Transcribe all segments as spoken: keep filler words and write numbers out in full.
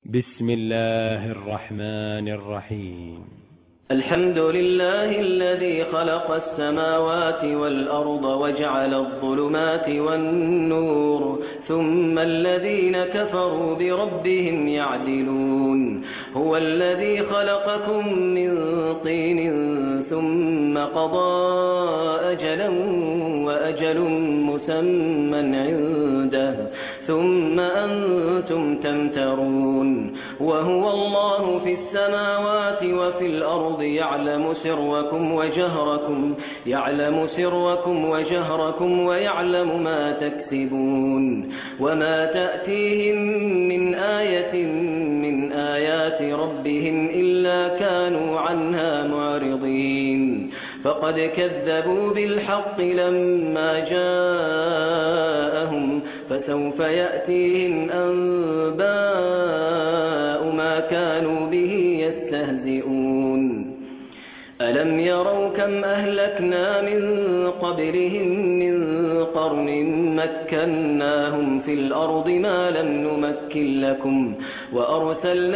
بسم الله الرحمن الرحيم. الحمد لله الذي خلق السماوات والأرض وجعل الظلمات والنور ثم الذين كفروا بربهم يعدلون. هو الذي خلقكم من طين ثم قضى أجلا وأجل مسمى عنده ثم أنتم تمترون. وهو الله في السماوات وفي الأرض يعلم سركم وجهركم يعلم سركم وجهركم ويعلم ما تكسبون. وما تأتيهم من آية من آيات ربهم إلا كانوا عنها معرضين. فقد كذبوا بالحق لما جاءهم فسوف يأتيهم أنباء ما كانوا به يستهزئون. ألم يروا كم أهلكنا من قبلهم من قرن مكناهم في الأرض ما لم نمكن لكم وأرسلنا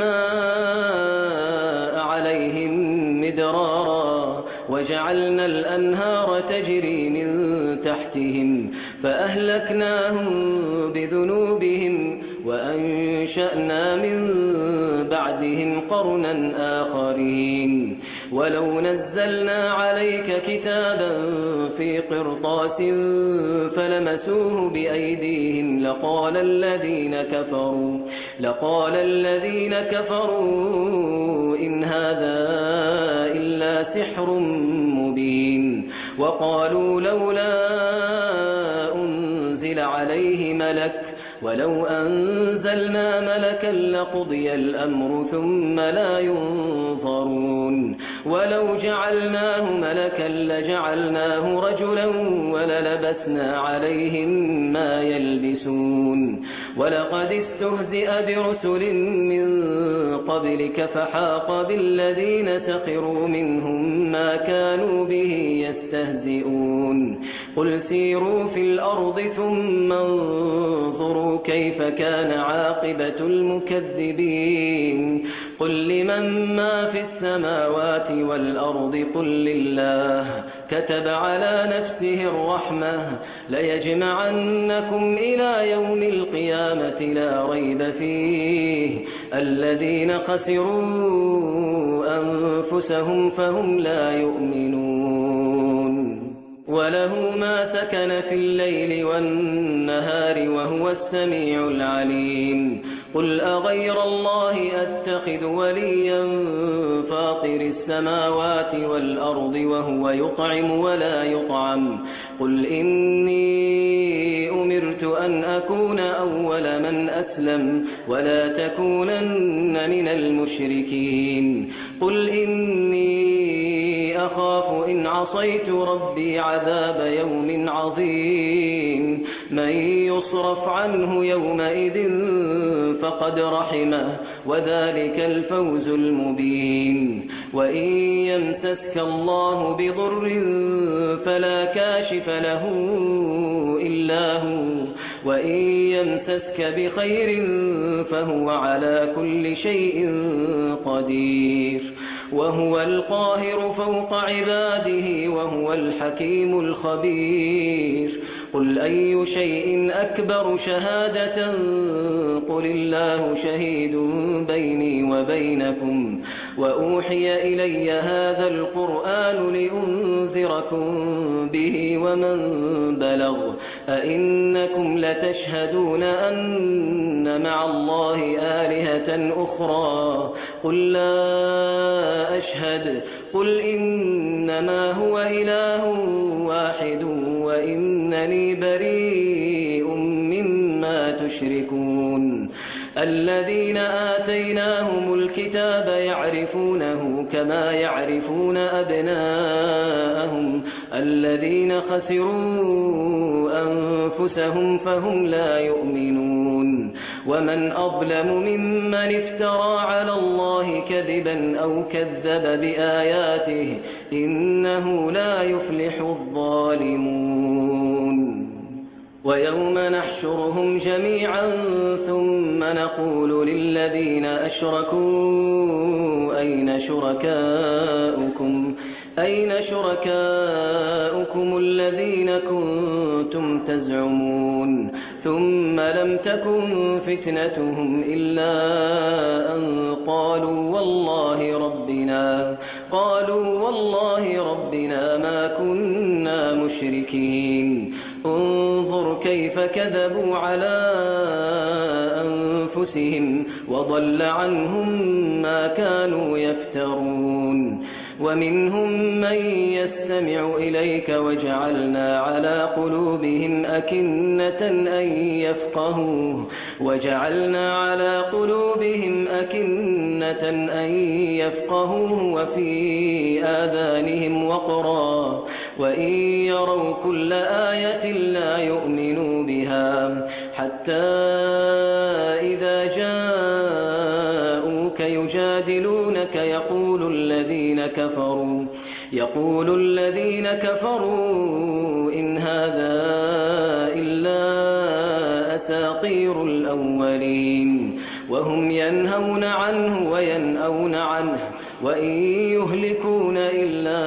السماء عليهم مدرارا وجعلنا الأنهار تجري من تحتهم فأهلكناهم بذنوبهم وأنشأنا من بعدهم قرنا آخرين. ولو نزلنا عليك كتابا في قرطاس فلمسوه بأيديهم لقال الذين كفروا لقال الذين كفروا إن هذا إلا سحر مبين. وقالوا لولا أنزل عليه ملك ولو أنزلنا ملكا لقضي الأمر ثم لا ينظرون. ولو جعلناه ملكا لجعلناه رجلا وللبسنا عليهم ما يلبسون. ولقد استهزئ برسل من قبلك فحاق بالذين سخروا منهم ما كانوا به يستهزئون. قل سيروا في الأرض ثم انظروا كيف كان عاقبة المكذبين. قل لمن ما في السماوات والأرض قل لله كتب على نفسه الرحمة ليجمعنكم إلى يوم القيامة لا ريب فيه الذين خسروا أنفسهم فهم لا يؤمنون. وله ما سكن في الليل والنهار وهو السميع العليم. قل أغير الله أتخذ وليا فاطر السماوات والأرض وهو يطعم ولا يطعم. قل إني أمرت أن أكون أول من أسلم ولا تكونن من المشركين. قل إني أخاف إن عصيت ربي عذاب يوم عظيم. من يصرف عنه يومئذ فقد رحمه وذلك الفوز المبين. وإن يمسسك الله بضر فلا كاشف له إلا هو وإن يمسسك بخير فهو على كل شيء قدير. وهو القاهر فوق عباده وهو الحكيم الخبير. قل أي شيء أكبر شهادة قل الله شهيد بيني وبينكم وأوحي إلي هذا القرآن لأنذركم به ومن بلغ أئنكم لتشهدون أن مع الله آلهة أخرى قل لا أشهد. قل إنما هو إله واحد وإنني بريء مما تشركون. الذين آتيناهم الكتاب يعرفونه كما يعرفون أبناءهم الذين خسروا أنفسهم فهم لا يؤمنون. ومن أظلم ممن افترى على الله كذبا أو كذب بآياته إنه لا يفلح الظالمون. ويوم نحشرهم جميعا ثم نقول للذين أشركوا أين شركاؤكم أين شركاؤكم الذين كنتم تزعمون ثم لم تكن فتنتهم إلا أن قالوا والله ربنا قالوا والله ربنا ما كنا مشركين انظر كيف كذبوا على أنفسهم وضل عنهم ما كانوا يفترون ومنهم من يستمع إليك وجعلنا على قلوبهم أكنة أن يفقهوه وجعلنا على قلوبهم أكنة أن يفقهوه وفي آذانهم وقرا وإن يروا كل آية لا يؤمنوا بها حتى إذا جاءوك يجادلونك يقول الذين كفروا يقول الذين كفروا إن هذا إلا أساطير الأولين وهم ينهون عنه وينأون عنه وإن يهلكون إلا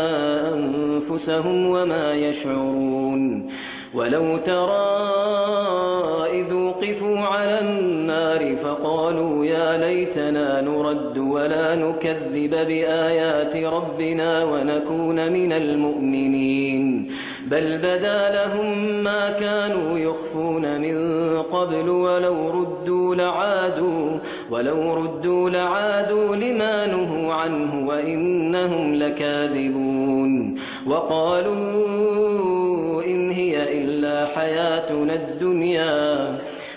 أنفسهم وما يشعرون ولو ترى إذ وقفوا على النار فقالوا يا ليتنا نرد ولا نكذب بآيات ربنا ونكون من المؤمنين بل بدا لهم ما كانوا يخفون من قبل ولو ردوا لعادوا ولو ردوا لعادوا لما نهوا عنه وإنهم لكاذبون وقالوا إن هي إلا حياتنا الدنيا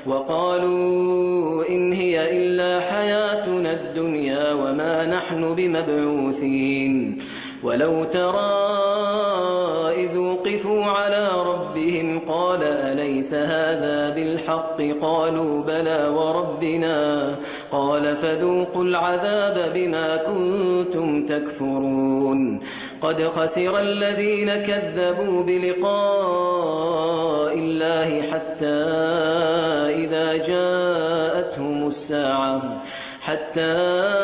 وقالوا إن هي إلا حياتنا الدنيا وما نحن بمبعوثين ولو ترى إذ وقفوا على ربهم قال أليس هذا بالحق قالوا بلى وربنا قال فذوقوا العذاب بما كنتم تكفرون قد خسر الذين كذبوا بلقاء الله حتى إذا جاءتهم الساعة حتى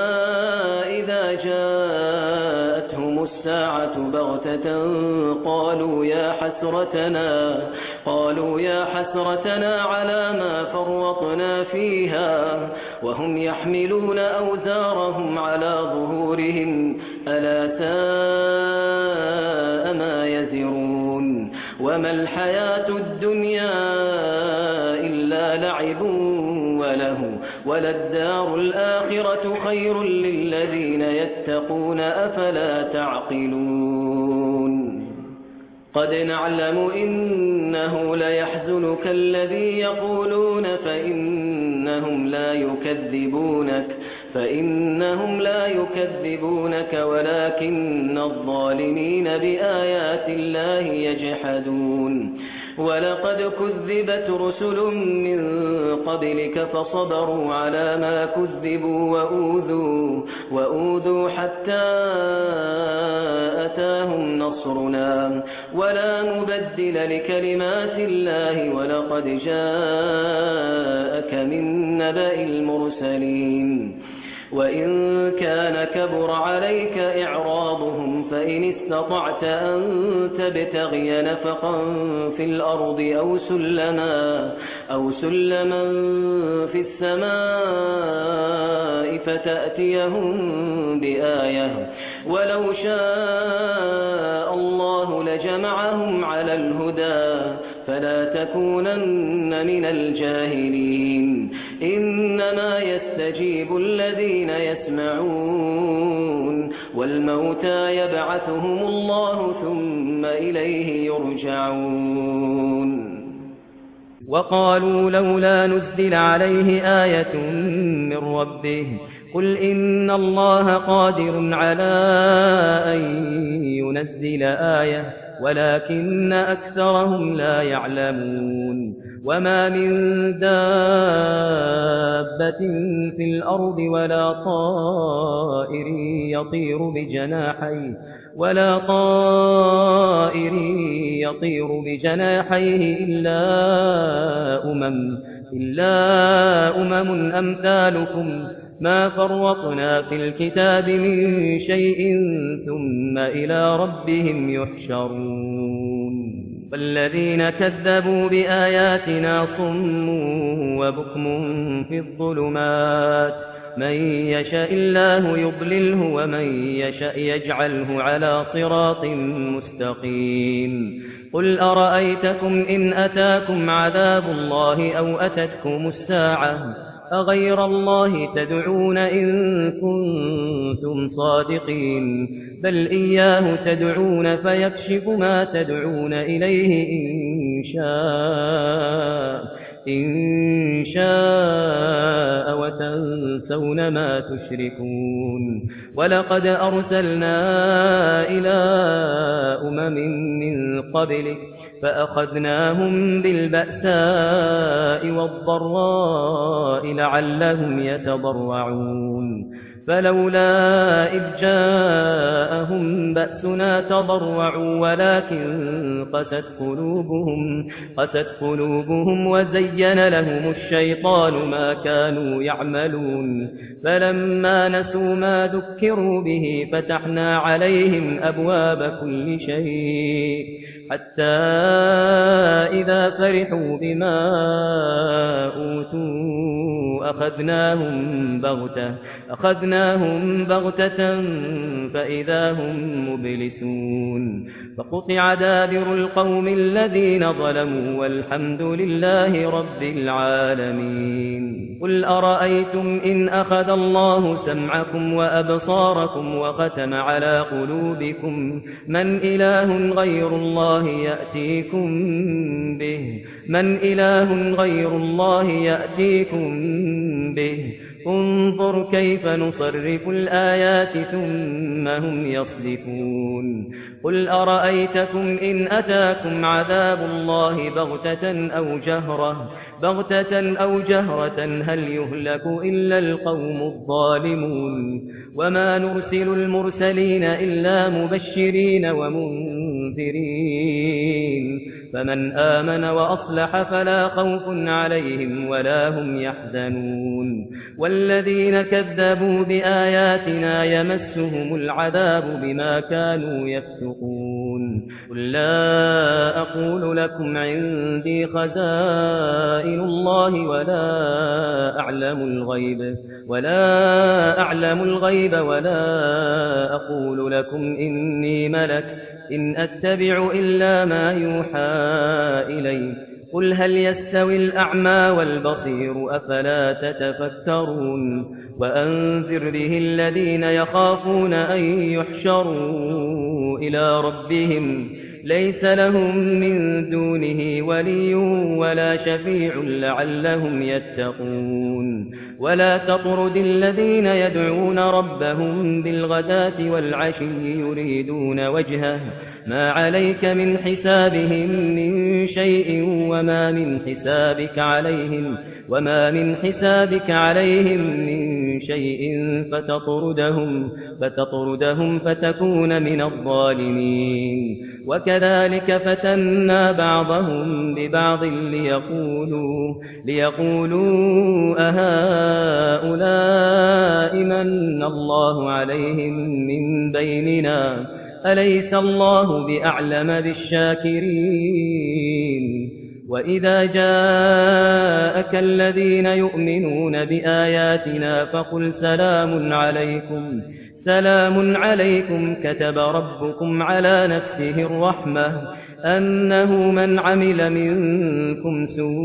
إذا جاءتهم الساعة بغتة قالوا يا حسرتنا قالوا يا حسرتنا على ما فرطنا فيها وهم يحملون أوزارهم على ظهورهم ألا ساء ما يزرون وما الحياة الدنيا إلا لعب وله وللدار الآخرة خير للذين يتقون أفلا تعقلون قد نعلم إنه ليحزنك الذي يقولون فإنهم لا يكذبونك فإنهم لا يكذبونك ولكن الظالمين بآيات الله يجحدون ولقد كذبت رسل من قبلك فصبروا على ما كذبوا وأوذوا, وأوذوا حتى أتاهم نصرنا ولا مبدل لكلمات الله ولقد جاءك من نبأ المرسلين وإن كان كبر عليك إعراضهم فإن استطعت أن تبتغي نفقا في الأرض أو سلما, أو سلما في السماء فتأتيهم بآية ولو شاء الله لجمعهم على الهدى فلا تكونن من الجاهلين إنما يستجيب الذين يسمعون والموتى يبعثهم الله ثم إليه يرجعون وقالوا لولا نزل عليه آية من ربه قل إن الله قادر على أن ينزل آية ولكن أكثرهم لا يعلمون وما من دابة في الأرض ولا طائر يطير بجناحيه ولا طائر يطير بجناحيه إلا أمم إلا أمم أمثالكم ما فرطنا في الكتاب من شيء ثم إلى ربهم يحشرون والذين كذبوا بآياتنا صم وبكم في الظلمات من يشاء الله يضلله ومن يشاء يجعله على صراط مستقيم قل أرأيتكم إن أتاكم عذاب الله أو أتتكم الساعة أغير الله تدعون إن كنتم صادقين بل إياه تدعون فيكشف ما تدعون إليه إن شاء إن شاء وتنسون ما تشركون ولقد أرسلنا إلى أمم من قبلك فأخذناهم بالبأساء والضراء لعلهم يتضرعون فلولا إذ جاءهم بأسنا تضرعوا ولكن قست قلوبهم, قست قلوبهم وزين لهم الشيطان ما كانوا يعملون فلما نسوا ما ذكروا به فتحنا عليهم أبواب كل شيء حتى إذا فرحوا بما أوتوا أخذناهم بغتة أخذناهم بغتة فإذا هم مبلسون فقطع دابر القوم الذين ظلموا والحمد لله رب العالمين قل أرأيتم إن أخذ الله سمعكم وأبصاركم وختم على قلوبكم من إله غير الله يأتيكم به من إله غير الله يأتيكم به انظر كيف نصرف الآيات ثم هم يصدفون قل أرأيتكم إن أتاكم عذاب الله بغتة أو جهرة بغتة أو جهرة هل يهلك إلا القوم الظالمون وما نرسل المرسلين إلا مبشرين ومنذرين فمن آمن وأصلح فلا خوف عليهم ولا هم يحزنون والذين كذبوا بآياتنا يمسهم العذاب بما كانوا يفسقون قل لا أقول لكم عندي خزائن الله ولا أعلم الغيب ولا أعلم الغيب ولا أقول لكم إني ملك إن أتبع إلا ما يوحى إلي قل هل يستوي الأعمى والبصير أفلا تتفكرون وأنذر به الذين يخافون أن يحشروا إلى ربهم ليس لهم من دونه ولي ولا شفيع لعلهم يتقون ولا تطرد الذين يدعون ربهم بالغداة والعشي يريدون وجهه ما عليك من حسابهم من شيء وما من حسابك عليهم وما من حسابك عليهم من شيء فتطردهم فتطردهم فتكون من الظالمين وكذلك فتنا بعضهم ببعض ليقولوا ليقولوا أهؤلاء من الله عليهم من بيننا أليس الله بأعلم بالشاكرين وإذا جاءك الذين يؤمنون بآياتنا فقل سلام عليكم سلام عليكم كتب ربكم على نفسه الرحمة أنه من عمل منكم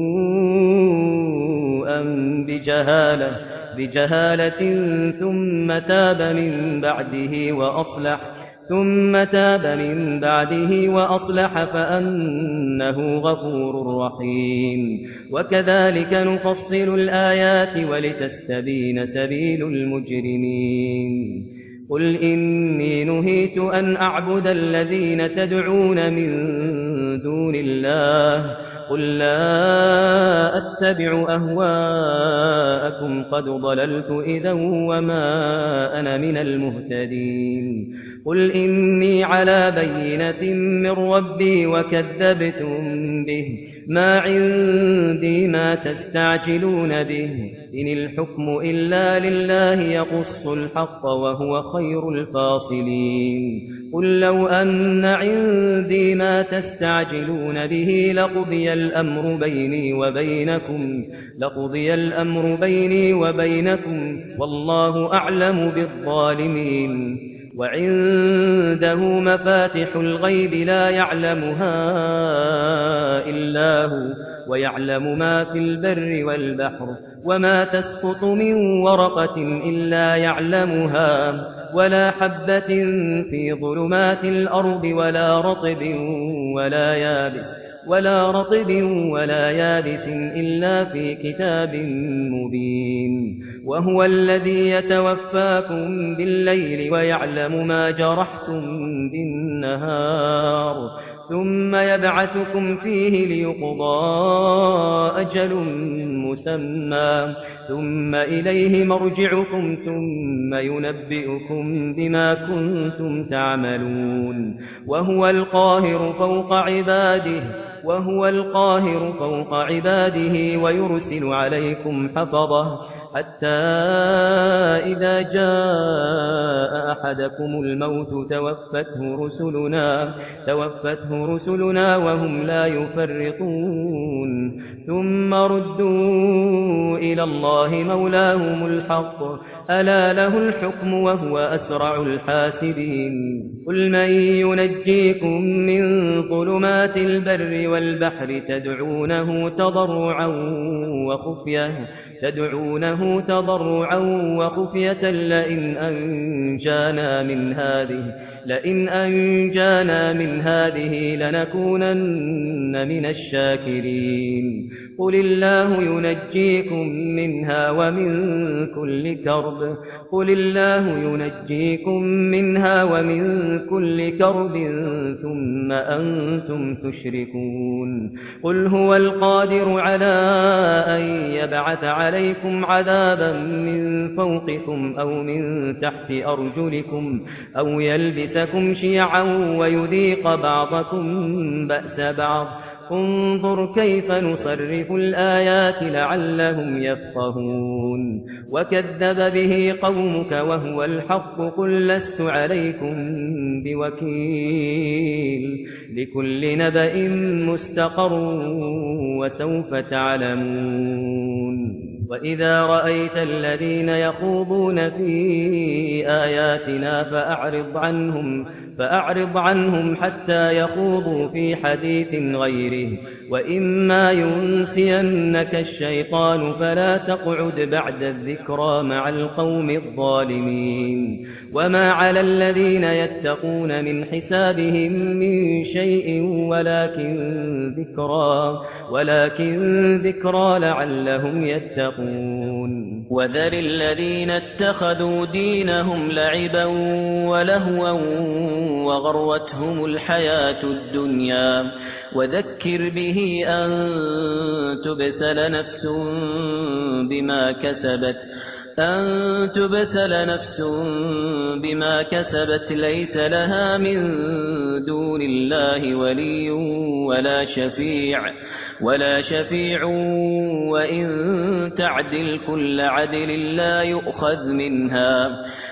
سوءا بجهالة بجهالة ثم تاب من بعده وأصلح ثم تاب من بعده وأصلح فأنه غفور رحيم وكذلك نفصل الآيات ولتستبين سبيل المجرمين قل إني نهيت أن أعبد الذين تدعون من دون الله قل لا أتبع أهواءكم قد ضللت إذا وما أنا من المهتدين قل إني على بينة من ربي وكذبتم به ما عندي ما تستعجلون به إن الحكم إلا لله يقص الحق وهو خير الفاصلين قل لو أن عندي ما تستعجلون به لقضي الأمر بيني وبينكم لقضي الأمر بيني وبينكم والله أعلم بالظالمين وعنده مفاتح الغيب لا يعلمها إلا هو ويعلم ما في البر والبحر وما تسقط من ورقة إلا يعلمها ولا حبة في ظلمات الأرض ولا رطب ولا يابس ولا رطب ولا يابس إلا في كتاب مبين وهو الذي يتوفاكم بالليل ويعلم ما جرحتم بالنهار ثم يبعثكم فيه ليقضى أجل مسمى ثم إليه مرجعكم ثم ينبئكم بما كنتم تعملون وهو القاهر فوق عباده وهو القاهر فوق عباده ويرسل عليكم حفظه حتى إذا جاء أحدكم الموت توفته رسلنا توفته رسلنا وهم لا يفرطون ثم ردوا إلى الله مولاهم الحق ألا له الحكم وهو أسرع الحاسبين قل من ينجيكم من ظلمات البر والبحر تدعونه تضرعا وخفية تدعونه تضرعا وخفية لئن أنجانا من هذه لئن أنجانا من هذه لنكونن من الشاكرين قل الله ينجيكم منها ومن كل كرب قل الله ينجيكم منها ومن كل كرب ثم أنتم تشركون قل هو القادر على أن يبعث عليكم عذابا من فوقكم أو من تحت أرجلكم أو يلبسكم شيعا ويذيق بعضكم بأس بعض انظر كيف نصرف الآيات لعلهم يفقهون وكذب به قومك وهو الحق قل لست عليكم بوكيل لكل نبأ مستقر وسوف تعلمون وإذا رأيت الذين يخوضون في آياتنا فأعرض عنهم فأعرض عنهم حتى يخوضوا في حديث غيره وإما ينسينك الشيطان فلا تقعد بعد الذكرى مع القوم الظالمين وما على الذين يتقون من حسابهم من شيء ولكن ذكرى ولكن ذكرى لعلهم يتقون وذر الذين اتخذوا دينهم لعبا ولهوا وغرتهم الحياة الدنيا وذكر به أن تبسل نفس بما كسبت أن تبسل نفس بما كسبت ليس لها من دون الله ولي ولا شفيع ولا شفيع وإن تعدل كل عدل لا يؤخذ منها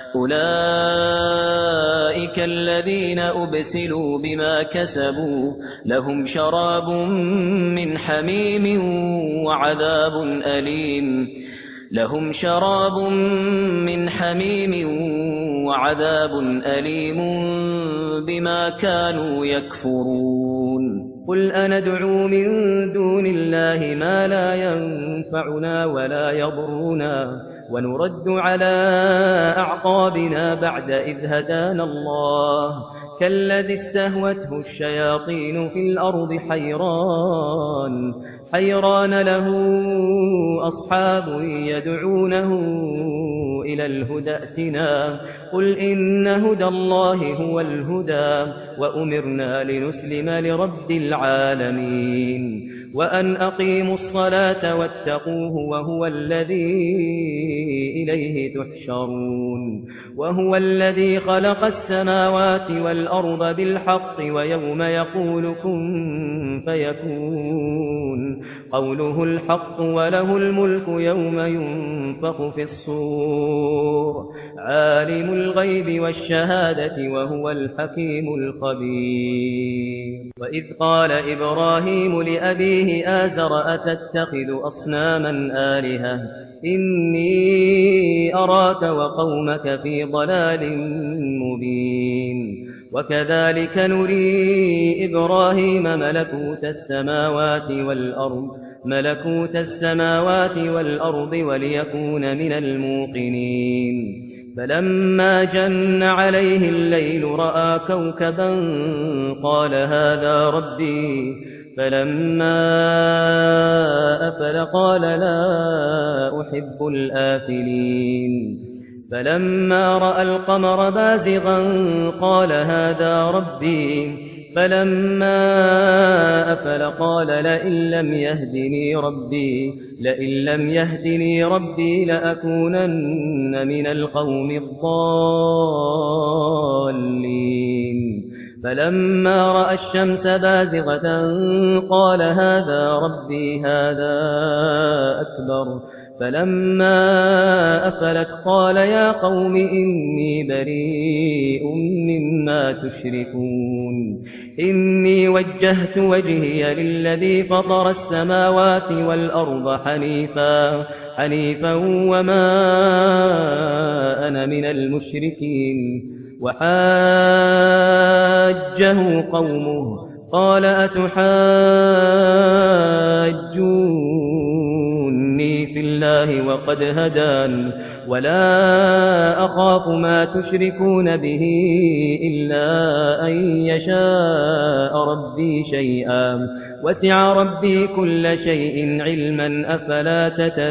أولئك الذين أبسلوا بما كسبوا لهم شراب من حميم وعذاب أليم لهم شراب من حميم وعذاب أليم بما كانوا يكفرون قل أندعو من دون الله ما لا ينفعنا ولا يضرنا ونرد على أعقابنا بعد إذ هدانا الله كالذي استهوته الشياطين في الأرض حيران حيران له أصحاب يدعونه إلى الهدى ائتنا قل إن هدى الله هو الهدى وأمرنا لنسلم لرب العالمين وأن أقيموا الصلاة واتقوه وهو الذي إليه تحشرون وهو الذي خلق السماوات والأرض بالحق ويوم يقول كن فيكون قوله الحق وله الملك يوم ينفخ في الصور عالم الغيب والشهادة وهو الحكيم الخبير وإذ قال إبراهيم لأبيه آزر أتتخذ أصناما آلهة إني أراك وقومك في ضلال مبين وكذلك نري إبراهيم ملكوت السماوات والأرض ملكوت السماوات والأرض وليكون من الموقنين فلما جن عليه الليل رأى كوكبا قال هذا ربي فلما أفل قال لا أحب الآفلين فلما رأى القمر بازغا قال هذا ربي فلما أفل قال لئن لم يهدني ربي لئن لم يهدني ربي لأكونن من القوم الضالين فلما رأى الشمس بازغة قال هذا ربي هذا أكبر فلما أفلت قال يا قوم إني بريء مما تشركون إني وجهت وجهي للذي فطر السماوات والأرض حنيفا حنيفا وما أنا من المشركين وحاجه قومه قال أتحاجوني في الله وقد هدان ولا أخاف ما تشركون به إلا أن يشاء ربي شيئا وسع ربي كل شيء علما أفلا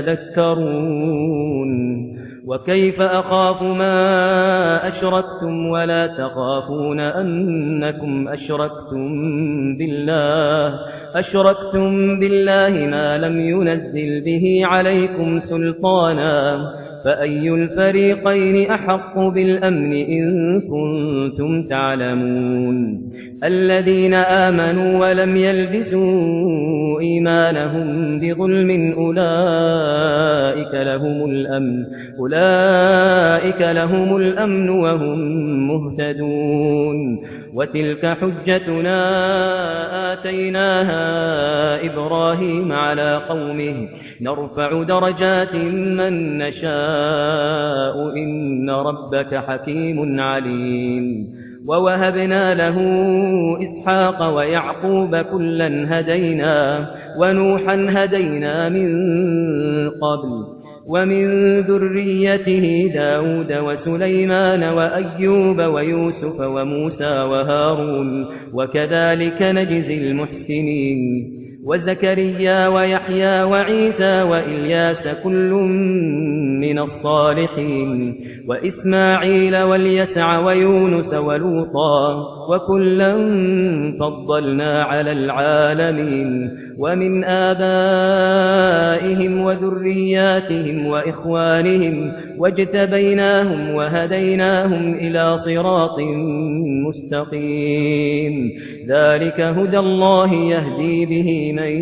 تتذكرون وكيف أخاف ما أشركتم ولا تخافون أنكم أشركتم بالله أشركتم بالله ما لم ينزل به عليكم سلطانا فأي الفريقين أحق بالأمن إن كنتم تعلمون الذين آمنوا ولم يلبسوا إيمانهم بظلم أولئك لهم الأمن أولئك لهم الأمن وهم مهتدون وتلك حجتنا آتيناها إبراهيم على قومه نرفع درجات من نشاء إن ربك حكيم عليم ووهبنا له إسحاق ويعقوب كلا هدينا ونوحا هدينا من قبل ومن ذريته داود وسليمان وأيوب ويوسف وموسى وهارون وكذلك نجزي المحسنين وزكريا ويحيى وعيسى وإلياس كل من الصالحين وإسماعيل واليسع ويونس ولوطا وكلا فضلنا على العالمين ومن آبائهم وذرياتهم وإخوانهم واجتبيناهم وهديناهم إلى صراط مستقيم ذلك هدى الله يهدي به من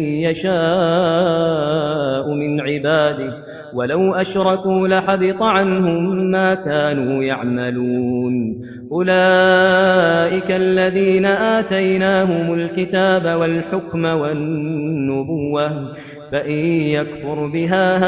يشاء من عباده ولو أشركوا لحبط عنهم ما كانوا يعملون أولئك الذين آتيناهم الكتاب والحكم والنبوة فإن يكفر بها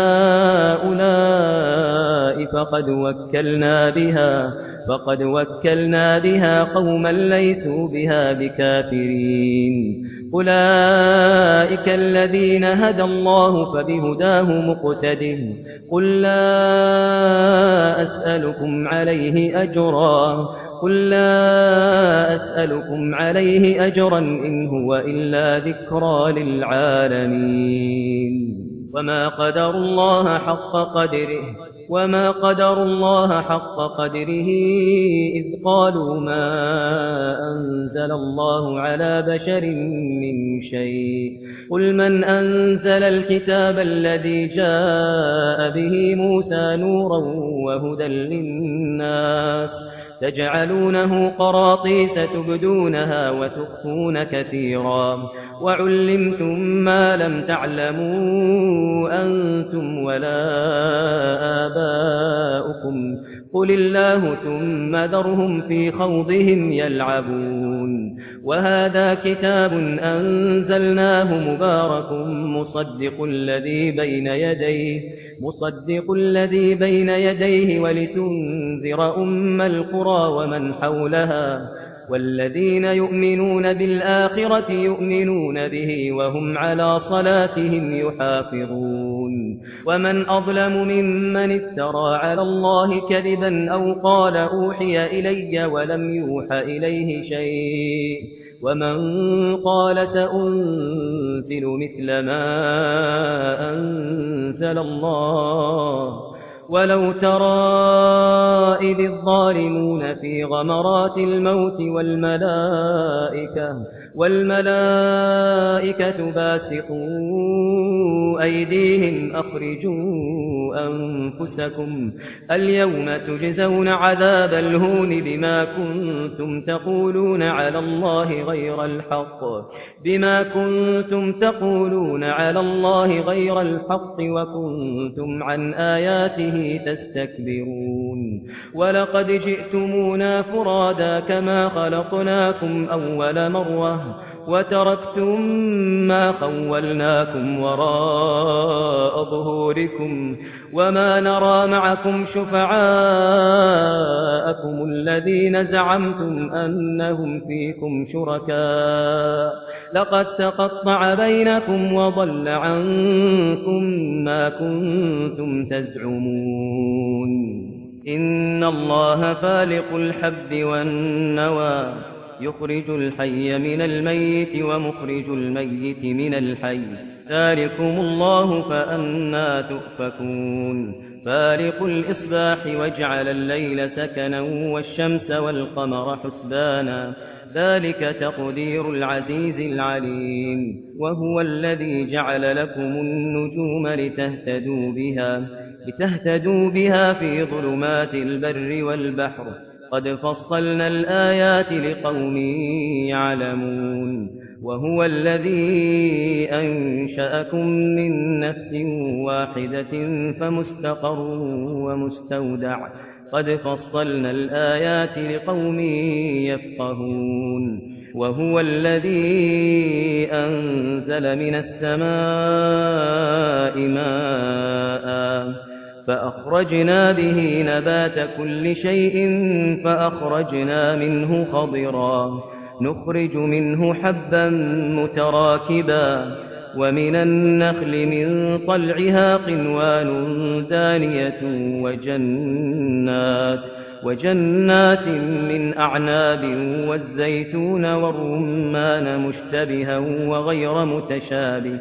هؤلاء فقد وكلنا بها فقد وكلنا بها قوما ليسوا بها بكافرين أولئك الذين هدى الله فبهداه مقتده قل لا أسألكم عليه أجرا قل لا أسألكم عليه أجرا إن هو إلا ذكرى للعالمين وما قدر الله حق قدره وما قدر الله حق قدره إذ قالوا ما أنزل الله على بشر من شيء قل من أنزل الكتاب الذي جاء به موسى نورا وهدى للناس تجعلونه قراطيس تبدونها وتخفون كثيرا وعلمتم ما لم تعلموا أنتم ولا آباؤكم قل الله ثم ذرهم في خوضهم يلعبون وهذا كتاب أنزلناه مبارك مصدق الذي بين يديه مصدق الذي بين يديه ولتنذر أم القرى ومن حولها والذين يؤمنون بالآخرة يؤمنون به وهم على صلاتهم يحافظون ومن أظلم ممن افترى على الله كذبا أو قال أوحي إلي ولم يوحى إليه شيء ومن قال سأنزل مثل ما أنزل الله ولو ترى إذ الظالمون في غمرات الموت والملائكة والملائكة باسطوا أيديهم أخرجوا أنفسكم اليوم تجزون عذاب الهون بما كنتم تقولون على الله غير الحق بما كنتم تقولون على الله غير الحق وكنتم عن آياته تستكبرون ولقد جئتمونا فرادا كما خلقناكم أول مرة وتركتم ما خولناكم وراء ظهوركم وما نرى معكم شفعاءكم الذين زعمتم أنهم فيكم شركاء لقد تقطع بينكم وضل عنكم ما كنتم تزعمون إن الله فالق الحب والنوى يخرج الحي من الميت ومخرج الميت من الحي ذلكم الله فأنى تؤفكون فالق الإصباح وجعل الليل سكنا والشمس والقمر حسبانا ذلك تقدير العزيز العليم وهو الذي جعل لكم النجوم لتهتدوا بها لتهتدوا بها في ظلمات البر والبحر قد فصلنا الآيات لقوم يعلمون وهو الذي أنشأكم من نفس واحدة فمستقر ومستودع قد فصلنا الآيات لقوم يفقهون وهو الذي أنزل من السماء ماء فأخرجنا به نبات كل شيء فأخرجنا منه خضرا نخرج منه حبا متراكبا ومن النخل من طلعها قنوان دانية وجنات وجنات من أعناب والزيتون والرمان مشتبها وغير متشابه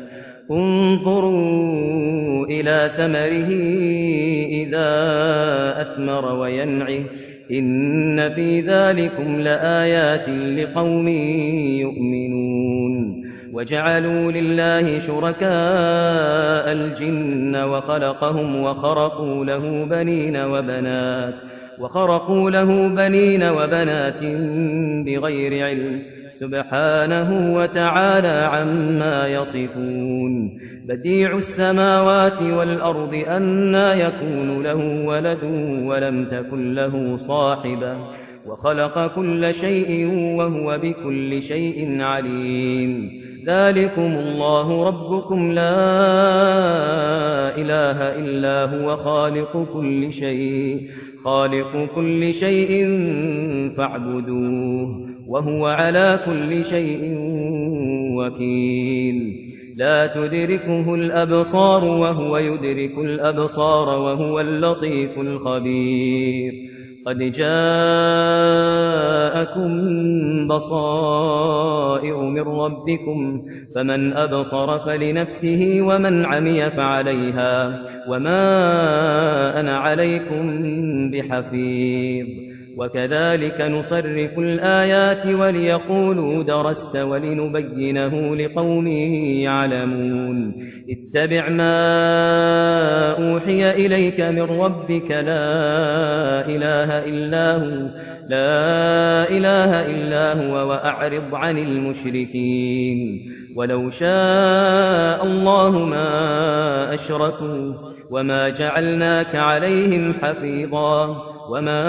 انظروا إلى ثمره إذا أثمر وينعه إن في ذلكم لآيات لقوم يؤمنون وجعلوا لله شركاء الجن وخلقهم وخرقوا له بنين وبنات وخرقوا له بنين وبنات بغير علم سبحانه وتعالى عما يصفون بديع السماوات والأرض أنى يكون له ولد ولم تكن له صاحبة وخلق كل شيء وهو بكل شيء عليم ذلكم الله ربكم لا إله إلا هو خالق كل شيء خالق كل شيء فاعبدوه وهو على كل شيء وكيل لا تدركه الأبصار وهو يدرك الأبصار وهو اللطيف الخبير قد جاءكم جاءكم بصائر من ربكم فمن أبصر فلنفسه ومن عمي فعليها وما أنا عليكم بحفيظ وكذلك نصرف الآيات وليقولوا درست ولنبينه لقوم يعلمون اتبع ما أوحي إليك من ربك لا إله إلا هو لا إله إلا هو وأعرض عن المشركين ولو شاء الله ما أشركوا وما جعلناك عليهم حفيظا وما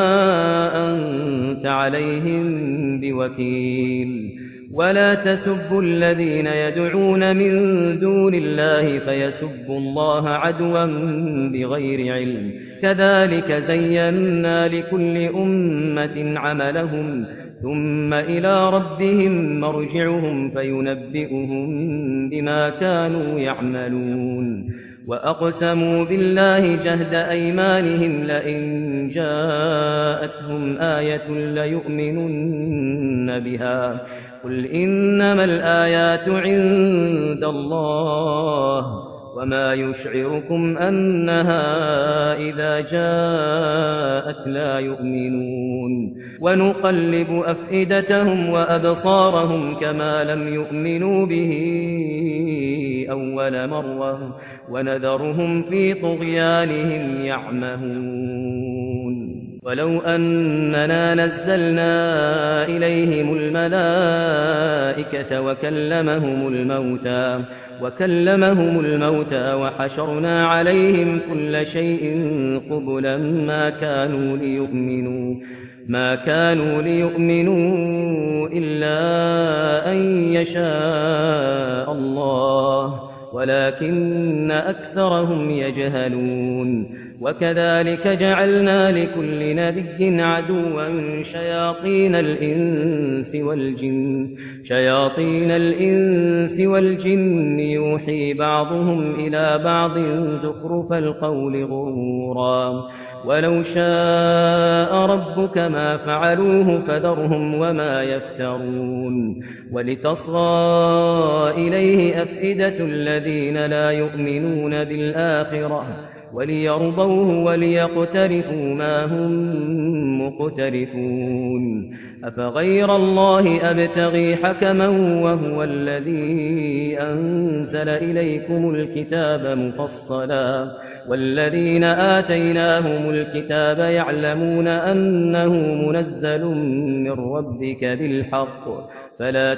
أنت عليهم بوكيل ولا تسبوا الذين يدعون من دون الله فيسبوا الله عدوا بغير علم كذلك زينا لكل أمة عملهم ثم إلى ربهم مرجعهم فينبئهم بما كانوا يعملون وأقسموا بالله جهد أيمانهم لئن جاءتهم آية ليؤمنن بها قل إنما الآيات عند الله وما يشعركم أنها إذا جاءت لا يؤمنون ونقلب أفئدتهم وأبصارهم كما لم يؤمنوا به أول مرة ونذرهم في طغيانهم يعمهون ولو أننا نزلنا إليهم الملائكة وكلمهم الموتى وكلمهم الموتى وحشرنا عليهم كل شيء قبلا ما كانوا ليؤمنوا ما كانوا ليؤمنوا إلا أن يشاء الله ولكن أكثرهم يجهلون وكذلك جعلنا لكل نبي عدوا شياطين الإنس والجن شياطين الإنس والجن يوحي بعضهم إلى بعض زخرف القول غرورا ولو شاء ربك ما فعلوه فذرهم وما يفترون ولتصغى إليه أفئدة الذين لا يؤمنون بالآخرة وليرضوه وليقترفوا ما هم مقترفون أفغير الله أبتغي حكما وهو الذي أنزل إليكم الكتاب مفصلا والذين آتيناهم الكتاب يعلمون أنه منزل من ربك بالحق فلا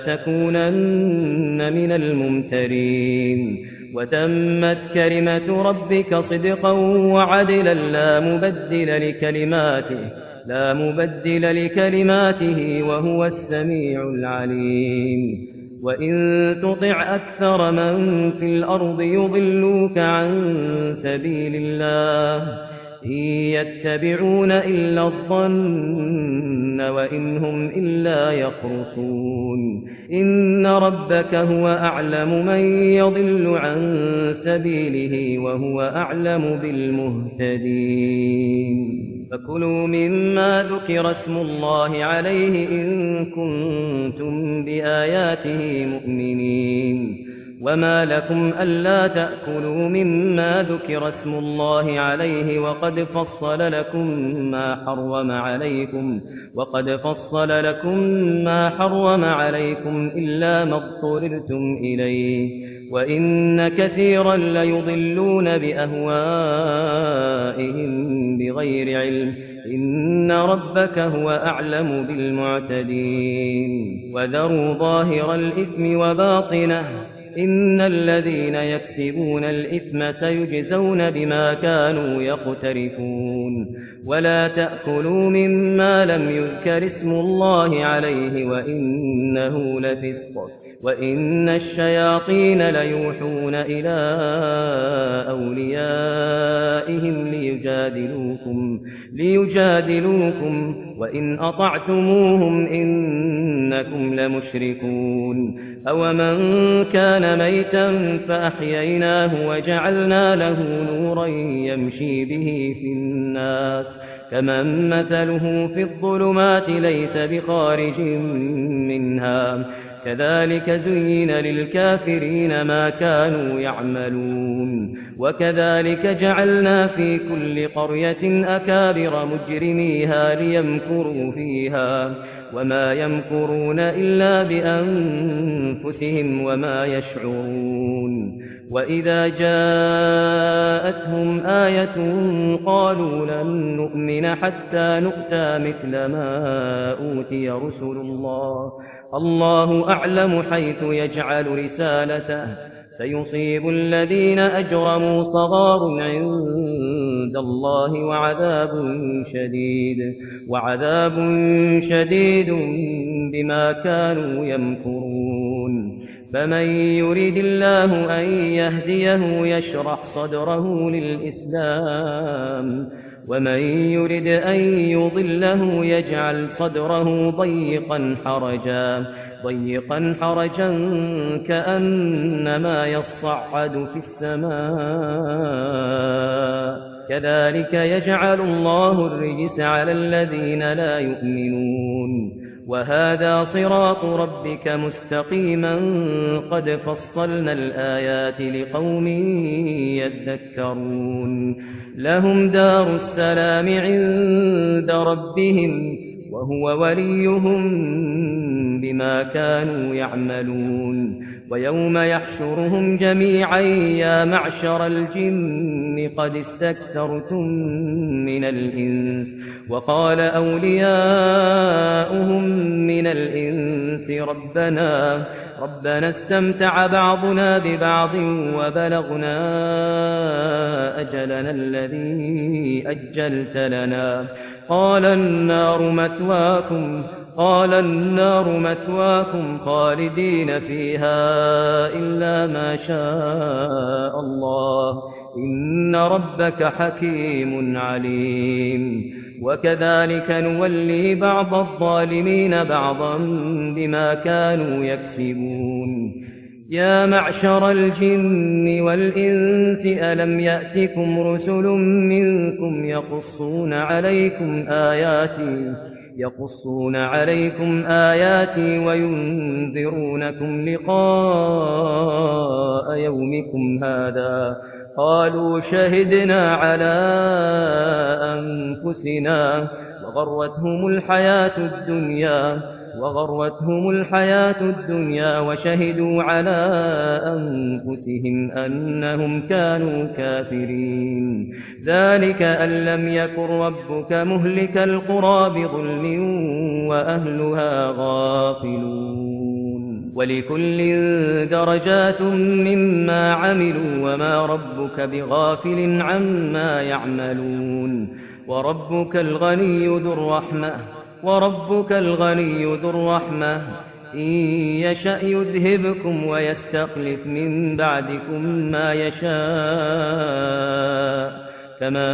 تكونن من الممترين وتمت كلمة ربك صدقا وعدلا لا مبدل لكلماته لا مبدل لكلماته وهو السميع العليم وإن تطع أكثر من في الأرض يضلوك عن سبيل الله إن يتبعون إلا الظن وإن هم إلا يخرصون إن ربك هو أعلم من يضل عن سبيله وهو أعلم بالمهتدين فكلوا مما ذكر اسم الله عليه إن كنتم بآياته مؤمنين وما لكم ألا تأكلوا مما ذكر اسم الله عليه وقد فصل لكم ما حرم عليكم وقد فصل لكم ما حرم عليكم إلا ما اضطررتم إليه وإن كثيرا ليضلون بأهوائهم بغير علم إن ربك هو أعلم بالمعتدين وذروا ظاهر الإثم وباطنه إن الذين يكسبون الإثم سيجزون بما كانوا يقترفون ولا تأكلوا مما لم يذكر اسم الله عليه وإنه لفسق وإن الشياطين ليوحون إلى أوليائهم ليجادلوكم, ليجادلوكم وإن أطعتموهم إنكم لمشركون. أومن كان ميتا فأحييناه وجعلنا له نورا يمشي به في الناس كمن مثله في الظلمات ليس بخارج منها كذلك زين للكافرين ما كانوا يعملون. وكذلك جعلنا في كل قرية أكابر مجرميها ليمكروا فيها وما يمكرون إلا بأنفسهم وما يشعرون. وإذا جاءتهم آية قالوا لن نؤمن حتى نؤتى مثل ما أوتي رسل الله الله أعلم حيث يجعل رسالته سيصيب الذين أجرموا صغار عند الله وعذاب شديد وعذاب شديد بما كانوا يمكرون. فمن يريد الله أن يهديه يشرح صدره للإسلام ومن يرد أن يضله يجعل صدره ضيقا حرجا ضيقا حرجا كأنما يصعد في السماء كذلك يجعل الله الرجس على الذين لا يؤمنون. وهذا صراط ربك مستقيما قد فصلنا الآيات لقوم يذكرون. لهم دار السلام عند ربهم وهو وليهم بما كانوا يعملون. ويوم يحشرهم جميعا يا معشر الجن قد استكثرتم من الإنس وقال أولياؤهم من الإنس ربنا ربنا استمتع بعضنا ببعض وبلغنا أجلنا الذي أجلت لنا قال النار مثواكم قال النار مثواكم خالدين فيها إلا ما شاء الله إن ربك حكيم عليم. وكذلك نولي بعض الظالمين بعضا بما كانوا يكسبون. يا معشر الجن والإنس ألم يأتكم رسل منكم يقصون عليكم آياتي يقصون عليكم آياتي وينذرونكم لقاء يومكم هذا قالوا شهدنا على أنفسنا وغرتهم الحياة الدنيا وغرتهم الحياة الدنيا وشهدوا على أنفسهم أنهم كانوا كافرين. ذلك أن لم يكن ربك مهلك القرى بظلم وأهلها غافلون. ولكل درجات مما عملوا وما ربك بغافل عما يعملون. وربك الغني ذو الرحمة وربك الغني ذو الرحمة إن يشأ يذهبكم ويستخلف من بعدكم ما يشاء كما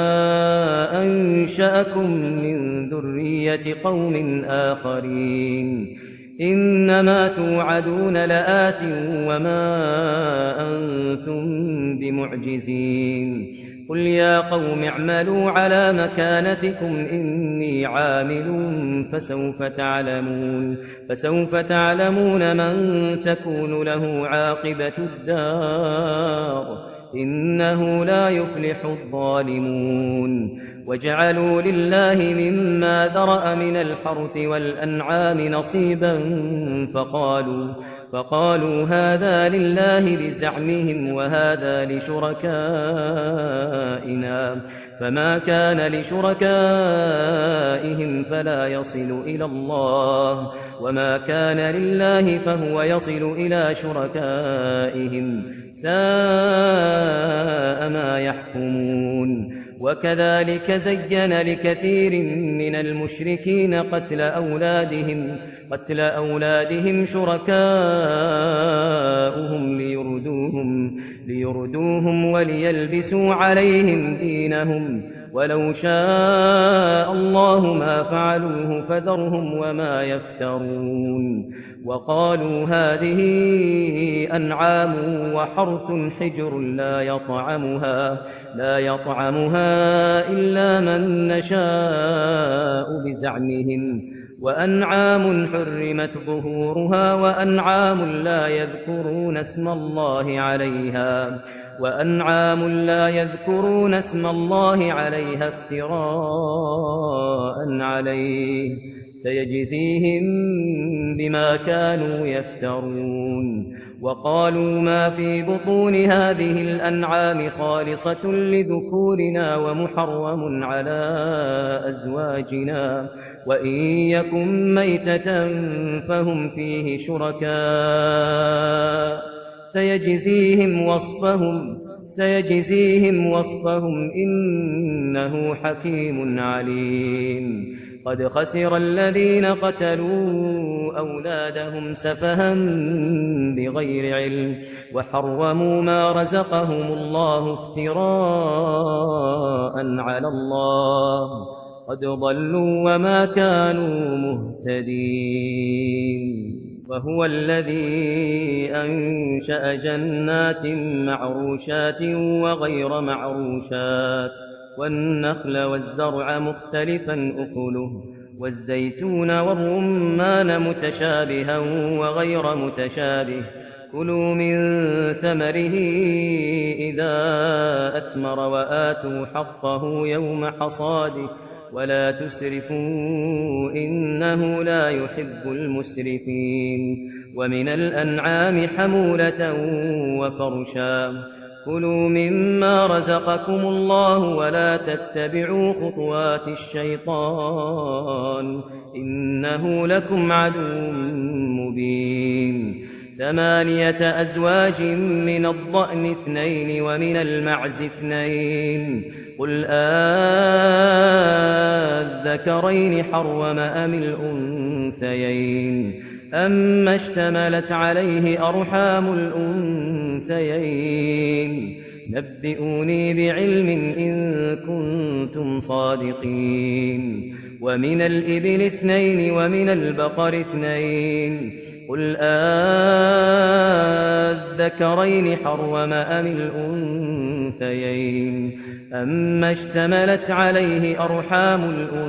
أنشأكم من ذرية قوم آخرين. إنما توعدون لآت وما أنتم بمعجزين. قل يا قوم اعملوا على مكانتكم إني عامل فسوف تعلمون فسوف تعلمون من تكون له عاقبة الدار إنه لا يفلح الظالمون. وجعلوا لله مما ذرأ من الحرث والأنعام نصيبا فقالوا فقالوا هذا لله بزعمهم وهذا لشركائنا فما كان لشركائهم فلا يصل إلى الله وما كان لله فهو يصل إلى شركائهم ساء ما يحكمون. وكذلك زين لكثير من المشركين قتل أولادهم قتل أولادهم شركاؤهم ليردوهم ليردوهم وليلبسوا عليهم دينهم ولو شاء الله ما فعلوه فذرهم وما يفترون وقالوا هذه أنعام وحرث حجر لا يطعمها لا يطعمها إلا من نشاء بزعمهم وأنعام حرمت ظهورها وأنعام لا يذكرون اسم الله عليها وأنعام لا يذكرون اسم الله عليها افتراء عليه سيجزيهم بما كانوا يفترون وقالوا ما في بطون هذه الأنعام خالصة لذكورنا ومحرم على أزواجنا وإن يكن ميتة فهم فيه شركاء سيجزيهم وصفهم سيجزيهم وصفهم إنه حكيم عليم قد خسر الذين قتلوا أولادهم سفها بغير علم وحرموا ما رزقهم الله افتراء على الله قد ضلوا وما كانوا مهتدين وهو الذي أنشأ جنات معروشات وغير معروشات والنخل والزرع مختلفا أكله والزيتون والرمان متشابها وغير متشابه كلوا من ثمره إذا أثمر وآتوا حقه يوم حصاده ولا تسرفوا إنه لا يحب المسرفين ومن الأنعام حمولة وفرشا كلوا مما رزقكم الله ولا تتبعوا خطوات الشيطان إنه لكم عدو مبين ثمانية أزواج من الضأن اثنين ومن المعز اثنين قل آذكرين حرم أم الأنثيين أما اشتملت عليه أرحام الأنثيين نبئوني بعلم إن كنتم صادقين ومن الإبل اثنين ومن البقر اثنين قل آذكرين حرم أم الأنثيين أما اشتملت عليه أرحام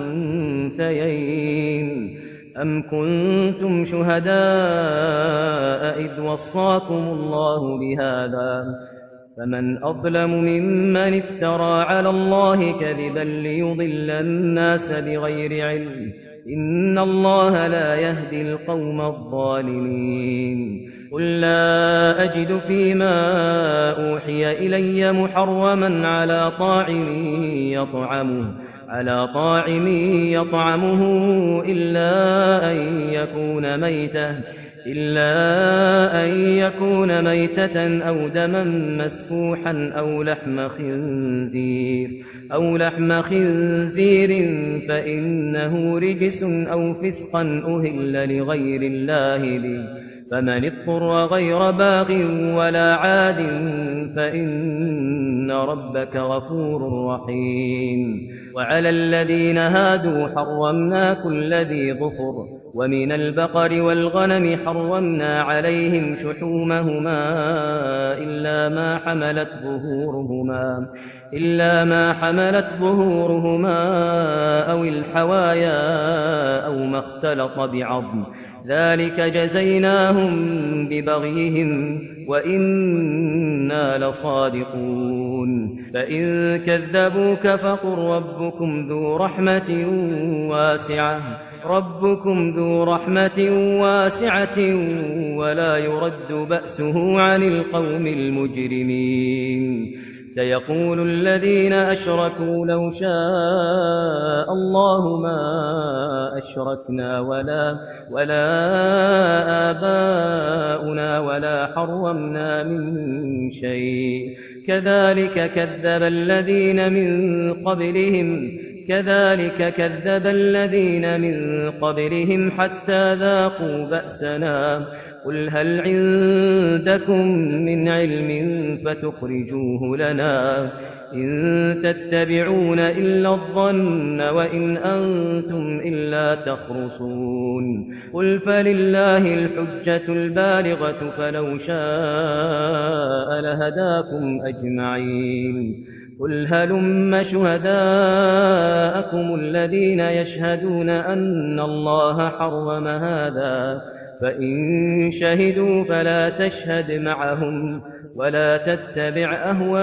الأنثيين أم كنتم شهداء إذ وصاكم الله بهذا فمن أظلم ممن افترى على الله كذبا ليضل الناس بغير علم إن الله لا يهدي القوم الظالمين قل لا أجد فيما أوحي إلي محرما على طاعم يطعمه على طاعم يطعمه إلا أن يكون ميتة إلا أن يكون ميتة أو دما مسفوحا أو لحم خنزير أو لحم خنزير فإنه رجس أو فسقا أهل لغير الله به فمن اضطر غير باغ ولا عاد فإن ربك غفور رحيم وعلى الذين هادوا حرمنا كل ذي ظفر ومن البقر والغنم حرمنا عليهم شحومهما إلا ما حملت ظهورهما إلا ما حملت ظهورهما أو الحوايا أو ما اختلط بعظم ذلك جزيناهم ببغيهم وإنا لصادقون فإن كذبوك فقل ربكم ذو رحمة واسعة ربكم ذو رحمة واسعة ولا يرد بأسه عن القوم المجرمين سيقول الذين أشركوا لو شاء الله ما أشركنا ولا ولا آباؤنا ولا حرمنا من شيء كذلك كذب الذين من قبلهم كذلك كذب الذين من قبلهم حتى ذاقوا بأسنا قل هل عندكم من علم فتخرجوه لنا إن تتبعون إلا الظن وإن أنتم إلا تخرصون قل فلله الحجة البالغة فلو شاء لهداكم أجمعين قل هلم شهداءكم الذين يشهدون أن الله حرم هذا فإن شهدوا فلا تشهد معهم ولا تتبع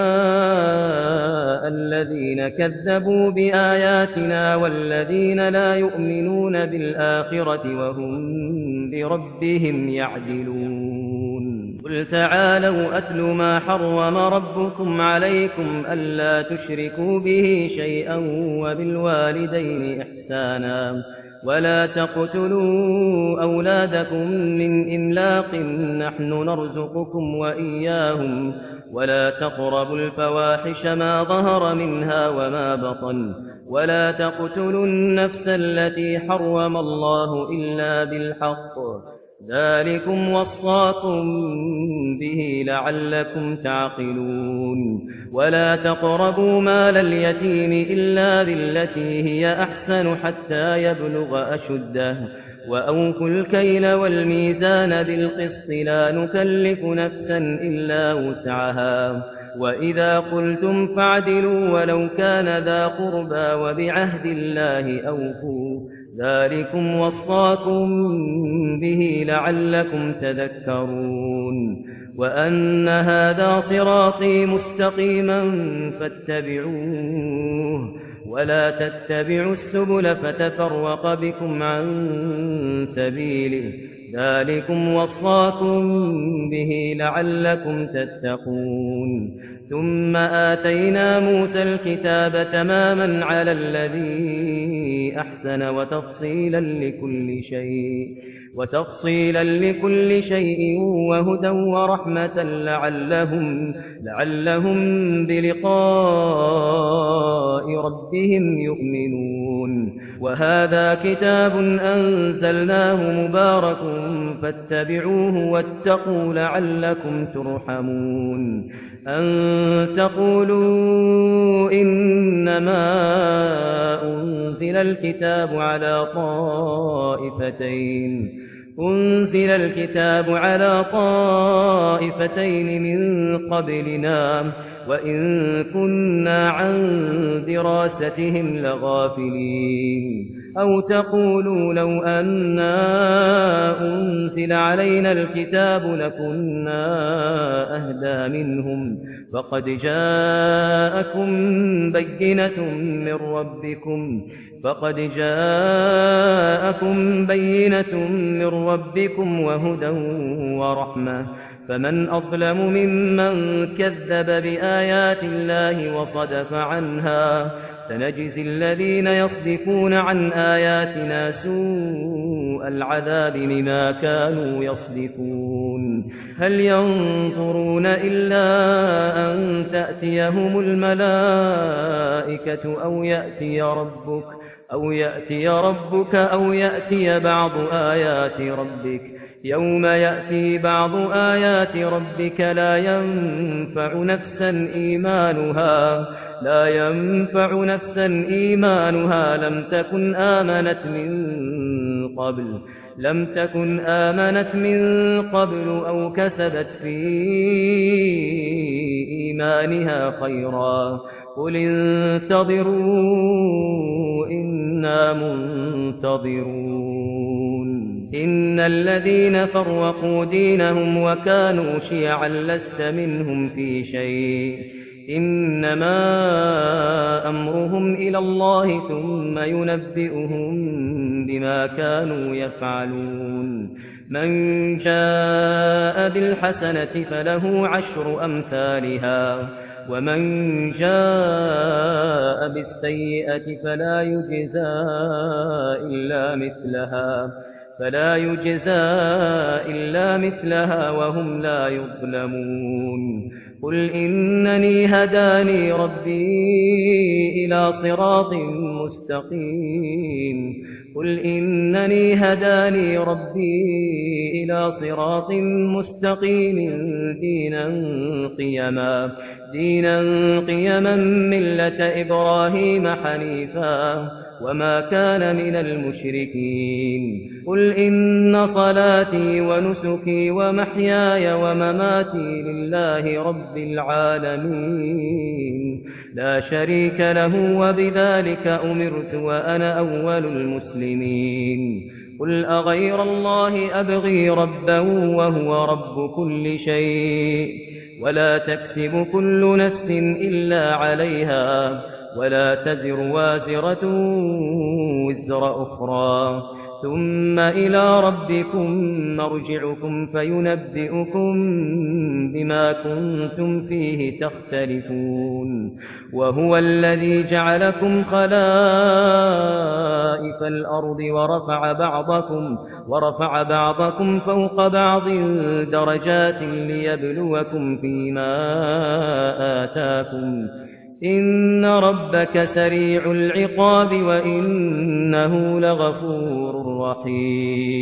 أهواء الذين كذبوا بآياتنا والذين لا يؤمنون بالآخرة وهم بربهم يعدلون قل تعالوا أتل ما حرم ربكم عليكم ألا تشركوا به شيئا وبالوالدين إحسانا ولا تقتلوا أولادكم من إملاق نحن نرزقكم وإياهم ولا تقربوا الفواحش ما ظهر منها وما بطن ولا تقتلوا النفس التي حرم الله إلا بالحق ذلكم وصاكم به لعلكم تعقلون ولا تقربوا مال اليتيم إلا بالتي هي أحسن حتى يبلغ أشده وأوفوا الكيل والميزان بالقسط لا نكلف نفسا إلا وسعها وإذا قلتم فاعدلوا ولو كان ذا قربى وبعهد الله أوفوا ذلكم وصاكم به لعلكم تذكرون وأن هذا صراطي مستقيما فاتبعوه ولا تتبعوا السبل فتفرق بكم عن سبيله ذلكم وصاكم به لعلكم تتقون ثم آتينا موسى الكتاب تماما على الذي أحسن وتفصيلا لكل شيء وتفصيلا لكل شيء وهدى ورحمة لعلهم لعلهم بلقاء ربهم يؤمنون وهذا كتاب أنزلناه مبارك فاتبعوه واتقوا لعلكم ترحمون أن تقولوا إنما أنزل الكتاب على طائفتين أنزل الكتاب على طائفتين من قبلنا وإن كنا عن دراستهم لغافلين أو تقولوا لو أنا أنزل علينا الكتاب لكنا أهدى منهم فقد جاءكم بينة من ربكم فقد جاءكم بينة من ربكم وهدى ورحمة فمن أظلم ممن كذب بآيات الله وصدف عنها سنجزي الذين يصدفون عن آياتنا سوء العذاب بما كانوا يصدفون هل ينظرون إلا أن تأتيهم الملائكة أو يأتي ربك أو يأتي ربك أو يأتي بعض آيات ربك يوم يأتي بعض آيات ربك لا ينفع نفسا إيمانها لا ينفع نفسا إيمانها لم تكن آمنت من قبل لم تكن آمنت من قبل أو كسبت في إيمانها خيرا قل انتظروا إنا منتظرون إن الذين فرقوا دينهم وكانوا شيعا لست منهم في شيء إنما أمرهم إلى الله ثم ينبئهم بما كانوا يفعلون من جاء بالحسنة فله عشر أمثالها ومن جاء بالسيئة فلا يجزى إلا مثلها فلا يجزى إلا مثلها وهم لا يظلمون قل إنني هداني ربي إلى صراط مستقيم قل إنني هداني ربي إلى صراط مستقيم دينا قيما دينا قيما ملة إبراهيم حنيفا وما كان من المشركين قل إن صلاتي ونسكي ومحياي ومماتي لله رب العالمين لا شريك له وبذلك أمرت وأنا أول المسلمين قل أغير الله أبغي ربا وهو رب كل شيء ولا تكسب كل نفس إلا عليها ولا تزر وازرة وزر أخرى ثم إلى ربكم مرجعكم فينبئكم بما كنتم فيه تختلفون وهو الذي جعلكم خلائف الأرض ورفع بعضكم ورفع بعضكم فوق بعض درجات ليبلوكم فيما آتاكم إن ربك سريع العقاب وإنه لغفور رحيم